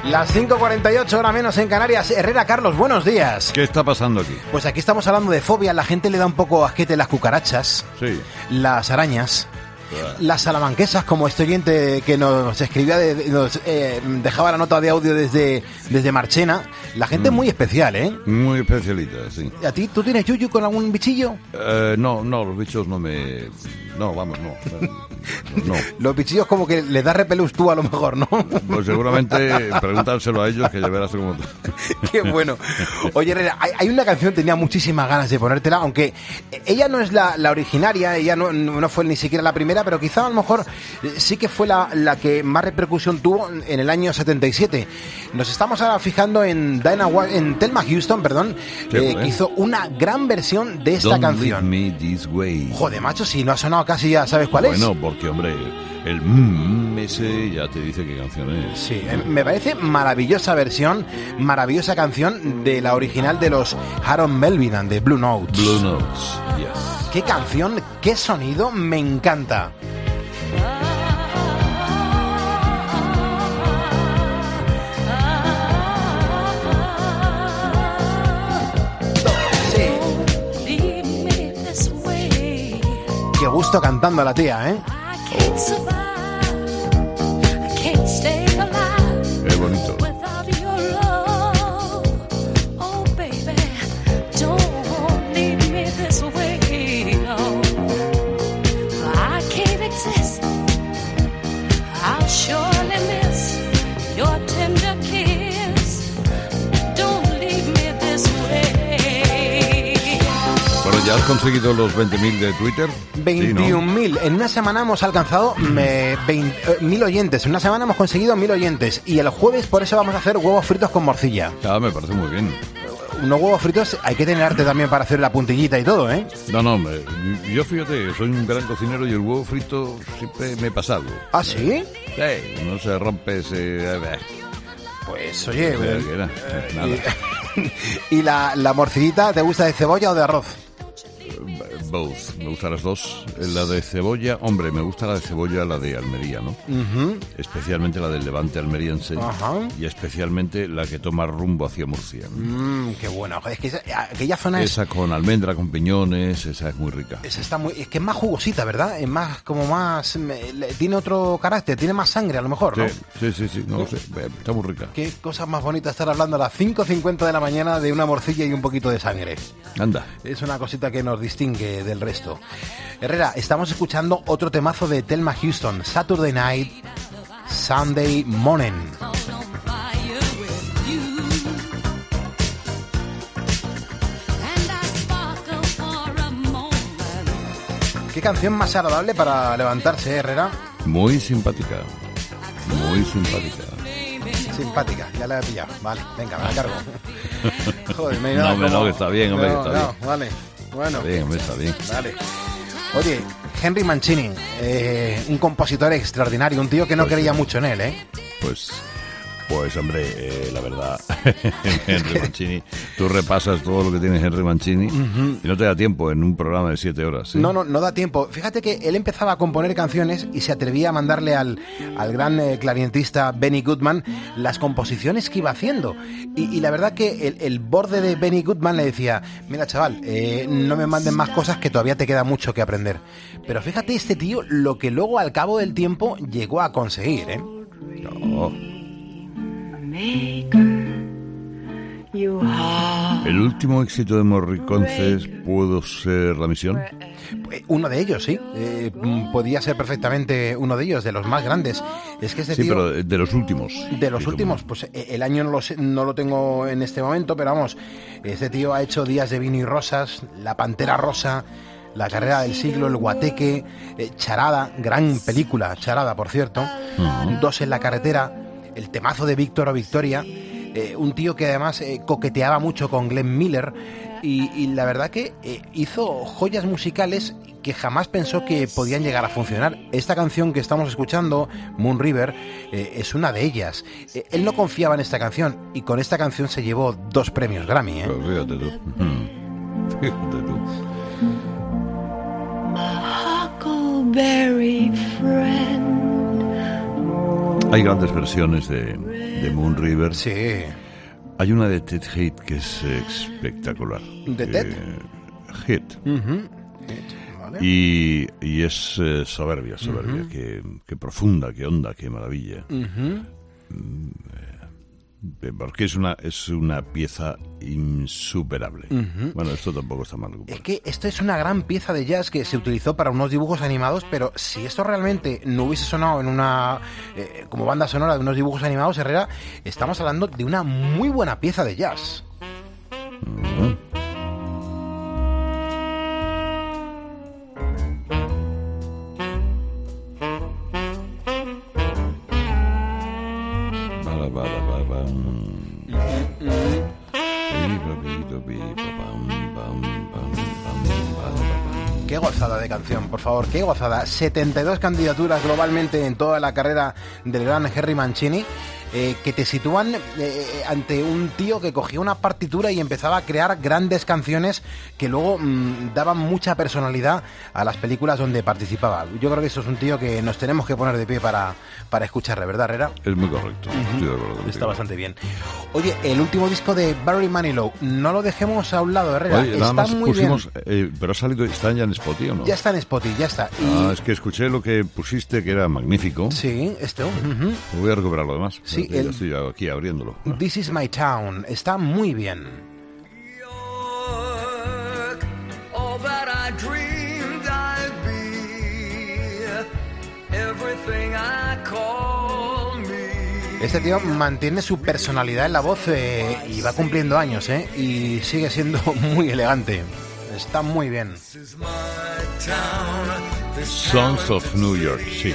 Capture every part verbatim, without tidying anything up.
Las cinco cuarenta y ocho, hora menos en Canarias. Herrera, Carlos, buenos días. ¿Qué está pasando aquí? Pues aquí estamos hablando de fobia. La gente le da un poco asquete las cucarachas, sí, las arañas, las salamanquesas, como este oyente que nos escribía, de, nos eh, dejaba la nota de audio desde, desde Marchena. La gente mm. es muy especial, ¿eh? Muy especialita, sí. ¿A ti, tú tienes yuyu con algún bichillo? Eh, no, no, los bichos no me... No, vamos, no. No. Los bichillos como que les da repelús tú a lo mejor, ¿no? Pues seguramente pregúntaselo a ellos, que ya verás cómo... Qué bueno. Oye, Herrera, hay, hay una canción, tenía muchísimas ganas de ponértela, aunque ella no es la, la originaria, ella no, no fue ni siquiera la primera, pero quizá a lo mejor sí que fue la, la que más repercusión tuvo en el año setenta y siete. Nos estamos ahora fijando en Dinah, en Thelma Houston, perdón, eh, que hizo una gran versión de esta Don't canción. Leave Me This Way. Joder, macho, si no ha sonado casi ya sabes cuál bueno, es. Bueno, porque, hombre, el mmm ese ya te dice qué canción es. Sí, eh, me parece maravillosa versión, maravillosa canción de la original de los Harold Melvin and the Blue Notes. Blue Notes, yes. Qué canción, qué sonido, me encanta. Qué gusto cantando a la tía, ¿eh? Oh. Qué bonito. ¿Ya has conseguido los veinte mil de Twitter? veintiún mil. Sí, ¿no? En una semana hemos alcanzado mil oyentes. En una semana hemos conseguido mil oyentes. Y el jueves por eso vamos a hacer huevos fritos con morcilla. Ah, me parece muy bien. Unos huevos fritos hay que tener arte también para hacer la puntillita y todo, ¿eh? No, no, me, yo fíjate, soy un gran cocinero y el huevo frito siempre me pasa algo. ¿Ah, sí? Sí, no se rompe ese... Pues, oye... Eh, era, eh, nada. ¿Y, y la, la morcillita te gusta de cebolla o de arroz? Both, me gustan las dos. La de cebolla, hombre, me gusta la de cebolla, la de Almería, ¿no? Uh-huh. Especialmente la del Levante almeriense. Uh-huh. Y especialmente la que toma rumbo hacia Murcia, ¿no? Mm, qué bueno. Es que esa, aquella zona esa es... con almendra, con piñones, esa es muy rica. Esa está muy... Es que es más jugosita, ¿verdad? Es más, como más... Tiene otro carácter, tiene más sangre a lo mejor, ¿no? Sí, sí, sí, sí, no lo sé. Está muy rica. Qué cosa más bonita estar hablando a las cinco cincuenta de la mañana de una morcilla y un poquito de sangre. Anda. Es una cosita que nos distingue del resto. Herrera, estamos escuchando otro temazo de Thelma Houston, Saturday Night, Sunday Morning. Qué canción más agradable para levantarse, ¿eh, Herrera? Muy simpática, muy simpática. Simpática, ya la he pillado. Vale, venga, me la cargo. Joder, me he no, como... no, que está bien, hombre, no, que está no, bien. Vale, bueno. Está bien, hombre, está bien. Vale. Oye, Henry Mancini, eh, un compositor extraordinario, un tío que no pues, creía mucho en él, ¿eh? Pues... Pues hombre, eh, la verdad, Henry Mancini, tú repasas todo lo que tiene Henry Mancini uh-huh. y no te da tiempo en un programa de siete horas. ¿sí? No, no, no da tiempo. Fíjate que él empezaba a componer canciones y se atrevía a mandarle al, al gran eh, clarinetista Benny Goodman las composiciones que iba haciendo. Y, y la verdad que el, el borde de Benny Goodman le decía, mira chaval, eh, no me manden más cosas que todavía te queda mucho que aprender. Pero fíjate este tío lo que luego al cabo del tiempo llegó a conseguir, ¿eh? No. El último éxito de Morricone pudo ser La Misión. Uno de ellos, sí. Eh, podía ser perfectamente uno de ellos, de los más grandes. Es que este sí, tío, pero de los últimos. De los sí, últimos, como... pues el año no lo, sé, no lo tengo en este momento, pero vamos, este tío ha hecho Días de vino y rosas, La Pantera Rosa, La Carrera del Siglo, El Guateque, eh, Charada, gran película, Charada, por cierto, uh-huh. Dos en la carretera, el temazo de Víctor o Victoria. Eh, un tío que además eh, coqueteaba mucho con Glenn Miller y, y la verdad que eh, hizo joyas musicales que jamás pensó que podían llegar a funcionar. Esta canción que estamos escuchando, Moon River, eh, es una de ellas. Eh, él no confiaba en esta canción y con esta canción se llevó dos premios Grammy, ¿eh? Pero fíjate tú. Fíjate tú. My huckleberry friend. Hay grandes versiones de, de Moon River. Sí. Hay una de Ted Heath que es espectacular. ¿De Ted? Eh, Heath. Uh-huh. Vale. Y, y es eh, soberbia, soberbia. Uh-huh. Qué, qué profunda, qué honda, qué maravilla. Uh-huh. Porque es una es una pieza insuperable. Uh-huh. Bueno, esto tampoco está mal. Es que esto es una gran pieza de jazz que se utilizó para unos dibujos animados, pero si esto realmente no hubiese sonado en una eh, como banda sonora de unos dibujos animados, Herrera, estamos hablando de una muy buena pieza de jazz. Uh-huh. Qué gozada de canción, por favor, qué gozada. setenta y dos candidaturas globalmente en toda la carrera del gran Henry Mancini, eh, que te sitúan eh, ante un tío que cogía una partitura y empezaba a crear grandes canciones que luego mmm, daban mucha personalidad a las películas donde participaba. Yo creo que eso es un tío que nos tenemos que poner de pie para, para escucharle, ¿verdad, Herrera? Es muy correcto. Uh-huh. Estoy de acuerdo. Está bastante bien. Oye, el último disco de Barry Manilow, no lo dejemos a un lado, Herrera. Oye, está nada más muy pusimos, bien. Eh, pero ha salido, está ya en Spotify, ¿o no? Ya está en Spotify, ya está. Y... Ah, es que escuché lo que pusiste, que era magnífico. Sí, esto. Uh-huh. Voy a recuperar lo demás. Sí, ya el... estoy aquí abriéndolo. This is my town. Está muy bien. Este tío mantiene su personalidad en la voz eh, y va cumpliendo años, ¿eh? Y sigue siendo muy elegante. Está muy bien. Sons of New York, sí.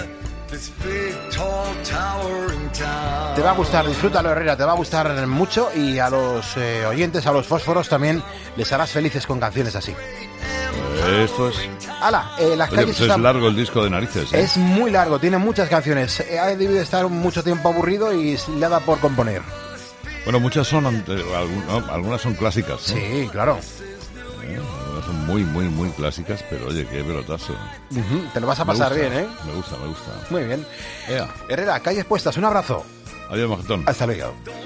Te va a gustar, disfrútalo, Herrera, te va a gustar mucho y a los eh, oyentes, a los fósforos también les harás felices con canciones así. Esto es... ¡Hala! Eh, las Oye, calles pues están... es largo el disco de narices, ¿eh? Es muy largo, tiene muchas canciones. Eh, ha debido estar mucho tiempo aburrido y le da por componer. Bueno, muchas son... Algunas, algunas son clásicas, ¿no? Sí, claro. Eh, son muy, muy, muy clásicas, pero oye, qué pelotazo. Uh-huh, te lo vas a pasar bien, ¿eh? Me gusta, me gusta. Muy bien. Ea. Herrera, calles puestas, un abrazo. Adiós, majetón. Hasta luego.